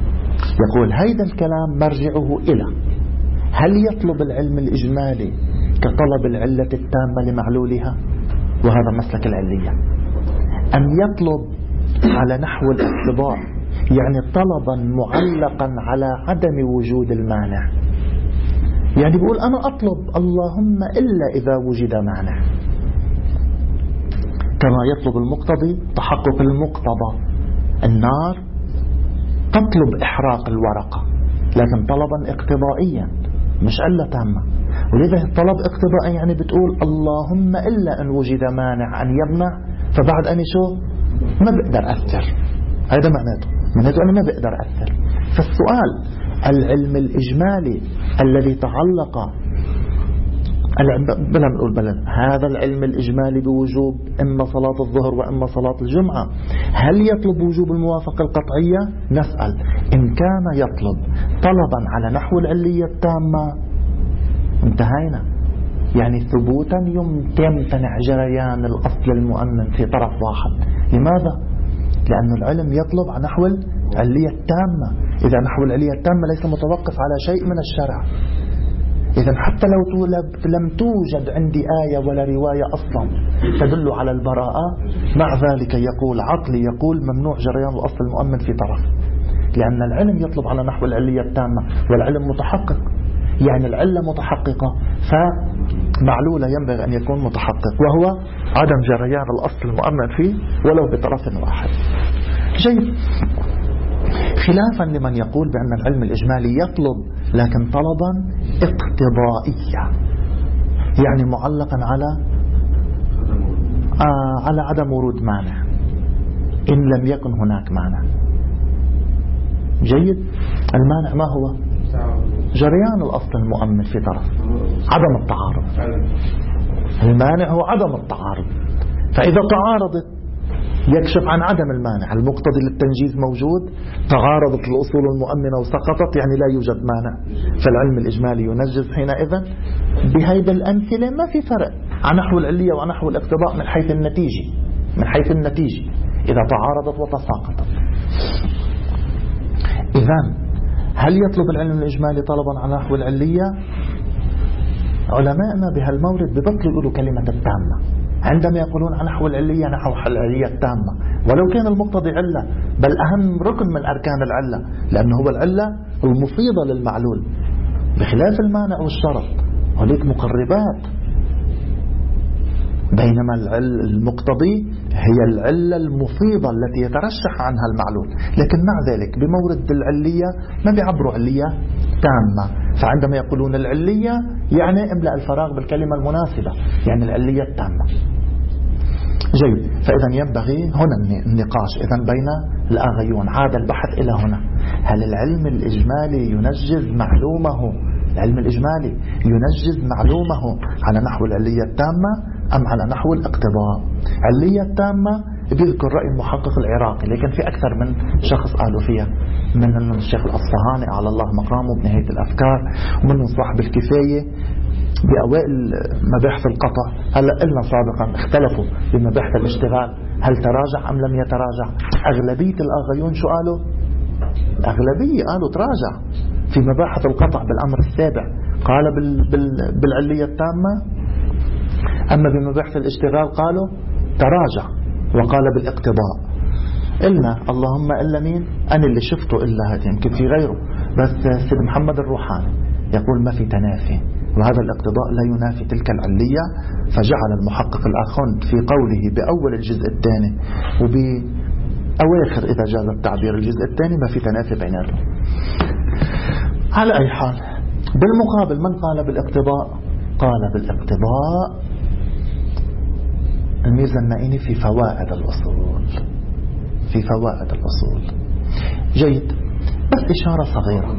يقول هيدا الكلام مرجعه إلى هل يطلب العلم الإجمالي كطلب العلة التامة لمعلولها، وهذا مسلك العلية. أن يطلب على نحو الاقتضاء يعني طلبا معلقا على عدم وجود المانع، يعني بيقول أنا أطلب اللهم إلا إذا وجد مانع، كما يطلب المقتضي تحقق المقتضى. النار تطلب إحراق الورقة لكن طلبا اقتضائيا مش علة تامة، ولذا الطلب اقتضائي يعني بتقول اللهم إلا أن وجد مانع أن يمنع، فبعد أني شو ما بقدر أثر. هذا معناته أنا ما بقدر أثر. فالسؤال العلم الإجمالي الذي تعلق هذا العلم الإجمالي بوجوب إما صلاة الظهر وإما صلاة الجمعة، هل يطلب وجوب الموافقة القطعية؟ نسأل. إن كان يطلب طلبا على نحو العلية التامة انتهينا، يعني ثبوتا يمتنع جريان الأصل المؤمن في طرف واحد. لماذا؟ لأن العلم يطلب على نحو العلية التامة. إذا نحو العلية التامة ليس متوقف على شيء من الشرع. إذا حتى لو لم توجد عندي آية ولا رواية أصلا تدل على البراءة، مع ذلك يقول عقلي يقول ممنوع جريان الأصل المؤمن في طرف، لأن العلم يطلب على نحو العلية التامة والعلم متحقق، يعني العلة متحققة فمعلولة ينبغي أن يكون متحقق، وهو عدم جريان الأصل المؤمن فيه ولو بطرف واحد. جيد. خلافا لمن يقول بأن العلم الإجمالي يطلب لكن طلبا اقتضائيا، يعني معلقا على عدم ورود مانع إن لم يكن هناك مانع. جيد. المانع ما هو؟ جريان الأصل المؤمن في طرف، عدم التعارض. المانع هو عدم التعارض، فإذا تعارضت يكشف عن عدم المانع. المقتضي للتنجيز موجود، تعارضت الأصول المؤمنة وسقطت، يعني لا يوجد مانع، فالعلم الإجمالي ينجز حينئذ. بهذه الأمثلة ما في فرق عن نحو العلية ونحو الاقتضاء من حيث النتيجة إذا تعارضت وتساقطت. إذن هل يطلب العلم الإجمالي طلبا على نحو العلية؟ علماءنا بهالمورد ببطلوا يقولوا كلمة التامة عندما يقولون عن نحو العلية نحو العلية التامة، ولو كان المقتضي علة، بل أهم ركن من أركان العلة، لأنه هو العلة المفيضة للمعلول بخلاف المانع والشرط، هناك مقربات. بينما المقتضي هي العلة المفيضة التي يترشح عنها المعلول، لكن مع ذلك بمورد العلية ما بيعبروا علية تامة، فعندما يقولون العلية يعني املأ الفراغ بالكلمة المناسبة، يعني العلية التامة. جيد. فإذا ينبغي هنا النقاش إذن بين الآغيون. عاد البحث إلى هنا، هل العلم الإجمالي ينجز معلومه، العلم الإجمالي ينجز معلومه على نحو العلية التامة أم على نحو الاقتضاء؟ علية التامة بيذكر رأي المحقق العراقي، لكن في أكثر من شخص قالوا فيها، من الشيخ الأصفهاني على الله مقامه بنهاية الأفكار، ومن صاحب الكفاية بأوائل مباحث القطع. هلأ قلنا سابقا اختلفوا بمباحث الاشتغال، هل تراجع أم لم يتراجع؟ أغلبية الآغيون شو قالوا؟ أغلبية قالوا تراجع. في مباحث القطع بالأمر السابع قال بالعلية التامة، أما بمباحث الاشتغال قالوا تراجع وقال بالاقتضاء. إلنا اللهم إلا مين؟ أنا اللي شفته إلا هذا، يمكن في غيره، بس سيد محمد الروحاني يقول ما في تنافي، وهذا الاقتضاء لا ينافي تلك العلية. فجعل المحقق الآخوند في قوله بأول الجزء الثاني وبأواخر إذا جاز التعبير الجزء الثاني ما في تنافي بيناتهم. على أي حال، بالمقابل من قال بالاقتضاء؟ قال بالاقتضاء الميزة النائني في فوائد الأصول. جيد. بس إشارة صغيرة،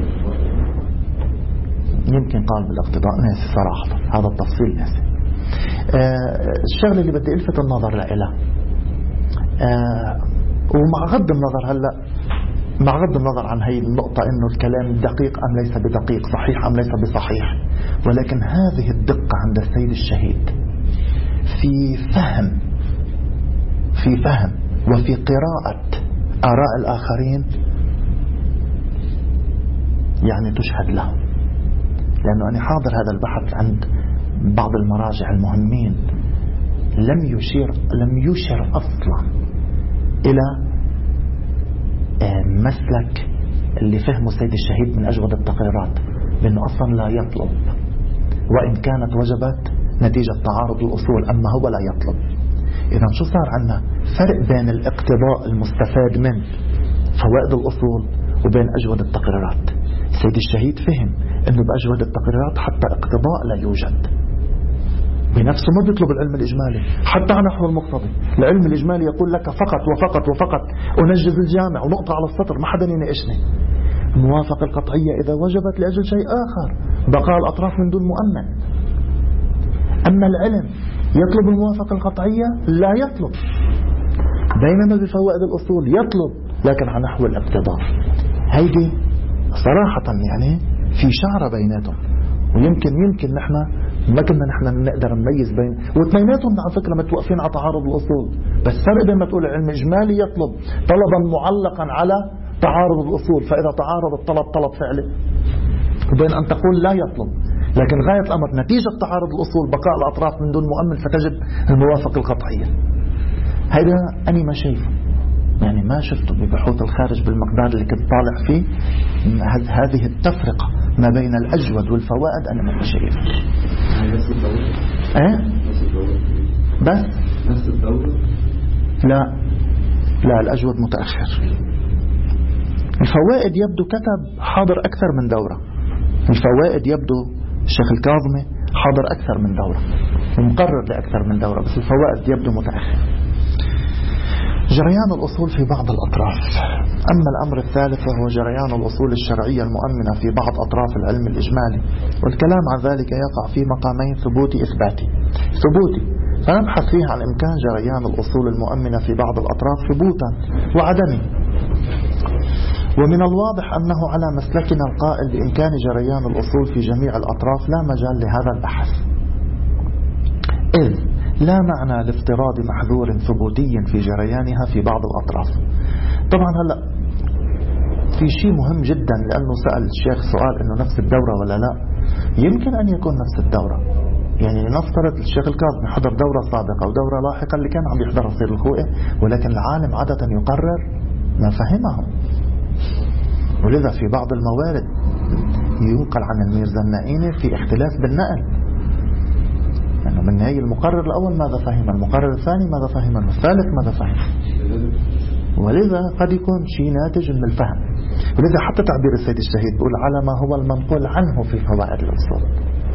يمكن قال بالاقتضاء، ناسي صراحة هذا التفصيل ناسي. الشغل اللي بدي ألفت النظر لإله، ومع غض النظر هلأ مع غض النظر عن هي النقطة إنه الكلام دقيق أم ليس بدقيق، صحيح أم ليس بصحيح، ولكن هذه الدقة عند السيد الشهيد في فهم وفي قراءة آراء الآخرين يعني تشهد له. لأنه أنا حاضر هذا البحث عند بعض المراجع المهمين لم يشر أصلا إلى مسلك اللي فهمه سيد الشهيد من أجودة التقريرات، لأنه أصلا لا يطلب، وإن كانت وجبت نتيجة تعارض الأصول، أما هو لا يطلب. إذا شو صار عنا؟ فرق بين الاقتضاء المستفاد من فوائد الأصول وبين أجودة التقريرات. سيد الشهيد فهم أنه بأجودة التقريرات حتى اقتضاء لا يوجد، بنفسه ما بيطلب العلم الإجمالي حتى على نحو المقتضي. العلم الإجمالي يقول لك فقط وفقط وفقط أنجز الجامع ونقطة على السطر، ما حدا يناقشني. الموافقة القطعية إذا وجبت لأجل شيء آخر، بقاء الأطراف من دون مؤمن. أما العلم يطلب الموافقة القطعية؟ لا يطلب. بينما بفوائد الأصول يطلب، لكن على نحو الاقتضاء. هيدي صراحة يعني في شعرة بيناتهم، ويمكن نحن ما كنا نحن نقدر نميز بين، واثنيناتهم على فكرة متوقفين على تعارض الأصول. بس فرق بين ما تقول العلم إجمالي يطلب طلبا معلقا على تعارض الأصول، فإذا تعارض الطلب طلب فعلي، وبين أن تقول لا يطلب لكن غاية الأمر نتيجة تعارض الأصول بقاء الأطراف من دون مؤمن فتجب الموافقة القطعية. هذا أنا ما شايفه، يعني ما شفته ببحوث الخارج بالمقدار اللي كنت طالع فيه. هذه التفرقة ما بين الأجود والفوائد أنا ما شايفها. بس لا الأجود متأخر. الفوائد يبدو كتب حاضر أكثر من دورة. الفوائد يبدو الشيخ الكاظمي حاضر أكثر من دورة ومقرر لأكثر من دورة، بس الفوائد يبدو متأخر. جريان الأصول في بعض الأطراف. أما الأمر الثالث وهو جريان الأصول الشرعية المؤمنة في بعض أطراف العلم الإجمالي، والكلام عن ذلك يقع في مقامين: ثبوتي إثباتي. ثبوتي فنبحث فيه عن إمكان جريان الأصول المؤمنة في بعض الأطراف ثبوتا وعدمه. ومن الواضح أنه على مسلكنا القائل بإمكان جريان الأصول في جميع الأطراف لا مجال لهذا البحث، إذ لا معنى لافتراض محذور ثبوتي في جريانها في بعض الأطراف. طبعا هلأ في شيء مهم جدا، لأنه سأل الشيخ سؤال إنه نفس الدورة ولا لا. يمكن أن يكون نفس الدورة، يعني نفترض الشيخ الكاظمي حضر دورة سابقة ودورة لاحقة اللي كان عم يحضرها سيد الخوئي، ولكن العالم عادة يقرر ما فهمه، ولذا في بعض الموارد ينقل عن الميرزا النائيني في اختلاف بالنقل، يعني من هي المقرر الأول ماذا فهم، المقرر الثاني ماذا فهم، الثالث ماذا فهم، ولذا قد يكون شيء ناتج من الفهم. ولذا حتى تعبير السيد الشهيد بيقول على ما هو المنقول عنه في فوائد الأصول.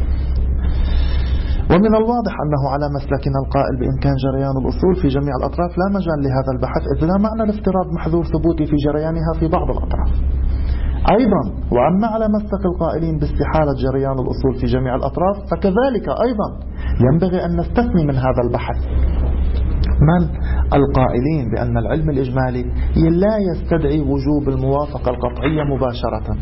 ومن الواضح أنه على مسلكنا القائل بإمكان جريان الأصول في جميع الأطراف لا مجال لهذا البحث، إذ لا معنى لافتراض محذور ثبوتي في جريانها في بعض الأطراف. أيضا وأما على مسلك القائلين باستحالة جريان الأصول في جميع الأطراف، فكذلك أيضا ينبغي أن نستثني من هذا البحث من القائلين بأن العلم الإجمالي لا يستدعي وجوب الموافقة القطعية مباشرة.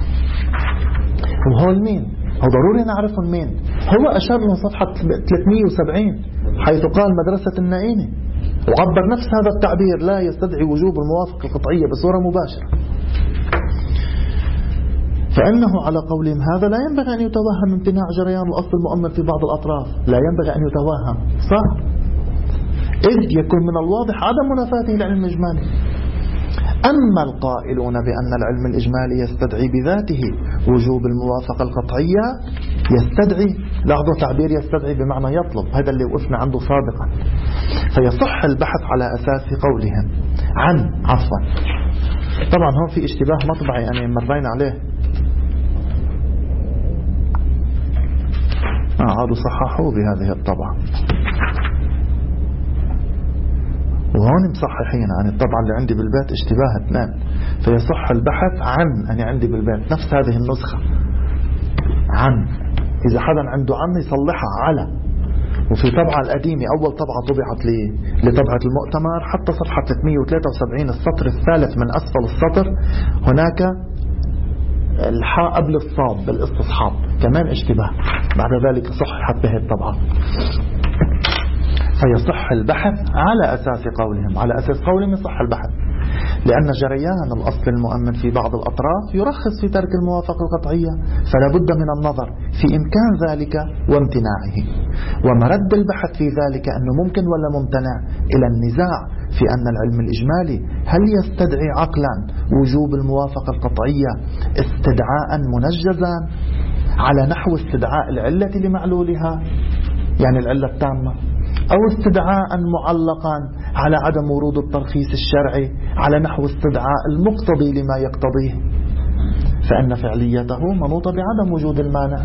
وهو مين؟ هو ضروري نعرفهم مين. هو أشار له صفحة 370 حيث قال مدرسة النائيني، وعبر نفس هذا التعبير لا يستدعي وجوب الموافقة القطعية بصورة مباشرة. فإنه على قولهم هذا لا ينبغي أن يتوهم امتناع جريان الأصل المؤمن في بعض الأطراف، لا ينبغي أن يتوهم، صح؟ إذ يكون من الواضح عدم منافاته للعلم الإجمالي. أما القائلون بأن العلم الإجمالي يستدعي بذاته وجوب الموافقة القطعية، يستدعي، لاحظوا تعبير يستدعي بمعنى يطلب، هذا اللي وقفنا عنده سابقا. فيصح البحث على أساس قولهم عفوا طبعا هون في اشتباه مطبعي يعني مرينا عليه، عادوا صححوه بهذه الطبعة، وهون مصححين عن الطبعة اللي عندي بالبيت اشتباه 2. فيصح البحث عن، أنا عندي بالبيت نفس هذه النسخة عن، إذا حدا عنده عن يصلحها على. وفي طبعة القديمة أول طبعة طبعت لطبعة المؤتمر حتى صفحة 373 السطر الثالث من أسفل السطر هناك الحاء قبل الصاد بالاستصحاب، كمان اشتباه، بعد ذلك صححت به الطبعة. فيصح البحث على أساس قولهم، على أساس قولهم يصح البحث. لأن جريان الأصل المؤمن في بعض الأطراف يرخص في ترك الموافقة القطعية، فلا بد من النظر في إمكان ذلك وامتناعه. ومرد البحث في ذلك أنه ممكن ولا ممتنع إلى النزاع في أن العلم الإجمالي هل يستدعي عقلا وجوب الموافقة القطعية استدعاء منجزا على نحو استدعاء العلة لمعلولها، يعني العلة التامة، أو استدعاء معلقا على عدم ورود الترخيص الشرعي على نحو استدعاء المقتضي لما يقتضيه، فإن فعليته منوطة بعدم وجود المانع.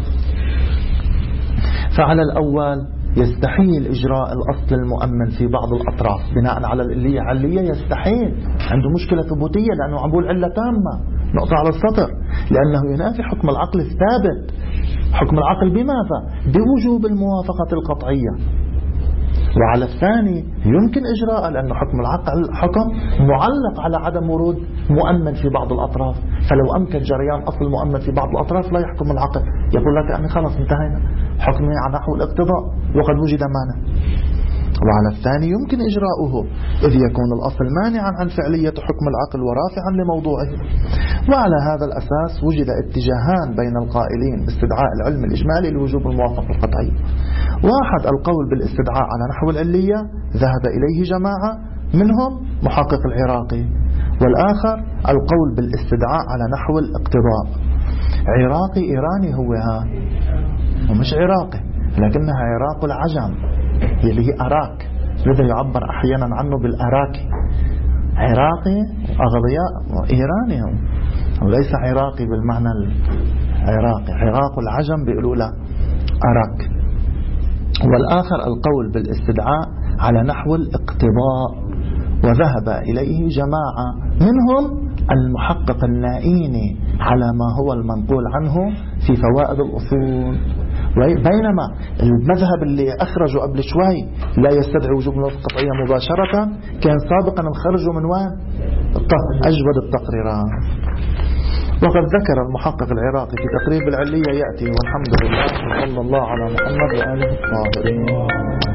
فعلى الأول يستحيل إجراء الأصل المؤمن في بعض الأطراف بناء على اللي علية، يستحيل، عنده مشكلة ثبوتية لأنه عم بقول علة تامة، نقطة على السطر، لأنه ينافي حكم العقل الثابت. حكم العقل بماذا؟ بوجوب الموافقة القطعية. وعلى الثاني يمكن إجراء لأن حكم العقل حكم معلق على عدم ورود مؤمن في بعض الأطراف، فلو أمكن جريان أصل مؤمن في بعض الأطراف لا يحكم العقل، يقول لك يعني خلاص انتهينا، حكمي على نحو الاقتضاء وقد وجد مانع. وعلى الثاني يمكن إجراؤه إذ يكون الأصل مانعا عن فعلية حكم العقل ورافعا لموضوعه. وعلى هذا الأساس وجد اتجاهان بين القائلين باستدعاء العلم الإجمالي لوجوب الموافقة القطعية. واحد القول بالاستدعاء على نحو العلية ذهب إليه جماعة منهم محقق العراقي، والآخر القول بالاستدعاء على نحو الاقتضاء. عراقي إيراني هو ومش عراقي، لكنها عراق العجم اللي هي أراك، لذا يعبر أحيانا عنه بالأراكي. عراقي أغذياء إيراني وليس عراقي بالمعنى العراقي، عراق العجم بيقولوا له أراك. والآخر القول بالاستدعاء على نحو الاقتضاء، وذهب إليه جماعة منهم المحقق النائيني على ما هو المنقول عنه في فوائد الأصول. بينما المذهب اللي أخرجه قبل شوي لا يستدعي وجوب الموافقة القطعية مباشرة، كان سابقا الخرج من وين؟ أجود التقريرات. وقد ذكر المحقق العراقي في تقريب العلية يأتي والحمد لله صلى الله على محمد وآله الطاهرين.